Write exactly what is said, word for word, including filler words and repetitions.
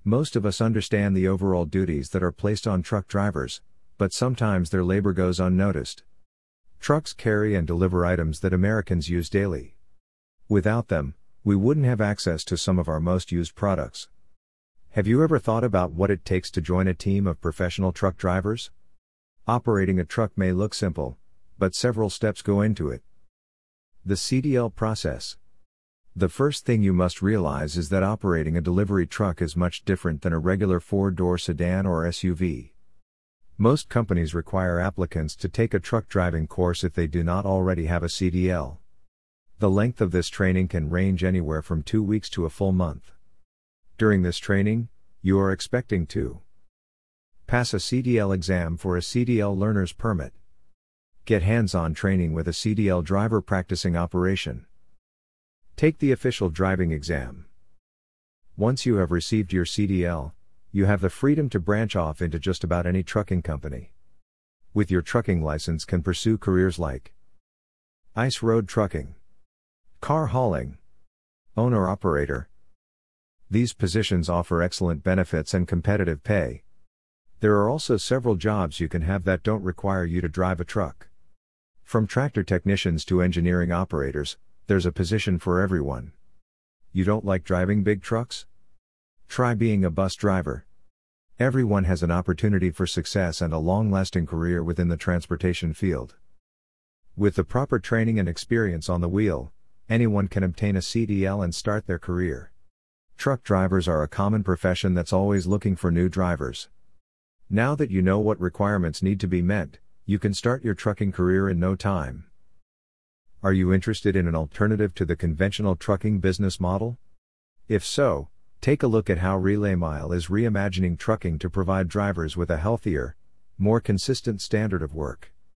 Most of us understand the overall duties that are placed on truck drivers, but sometimes their labor goes unnoticed. Trucks carry and deliver items that Americans use daily. Without them, we wouldn't have access to some of our most used products. Have you ever thought about what it takes to join a team of professional truck drivers? Operating a truck may look simple, but several steps go into it. The C D L process. The first thing you must realize is that operating a delivery truck is much different than a regular four-door sedan or S U V. Most companies require applicants to take a truck driving course if they do not already have a C D L. The length of this training can range anywhere from two weeks to a full month. During this training, you are expecting to pass a C D L exam for a C D L learner's permit, get hands-on training with a C D L driver practicing operation, take the official driving exam. Once you have received your C D L, you have the freedom to branch off into just about any trucking company. With your trucking license can pursue careers like ice road trucking, car hauling, owner-operator. These positions offer excellent benefits and competitive pay. There are also several jobs you can have that don't require you to drive a truck. From tractor technicians to engineering operators, there's a position for everyone. You don't like driving big trucks? Try being a bus driver. Everyone has an opportunity for success and a long-lasting career within the transportation field. With the proper training and experience on the wheel, anyone can obtain a C D L and start their career. Truck drivers are a common profession that's always looking for new drivers. Now that you know what requirements need to be met, you can start your trucking career in no time. Are you interested in an alternative to the conventional trucking business model? If so, take a look at how RelayMile is reimagining trucking to provide drivers with a healthier, more consistent standard of work.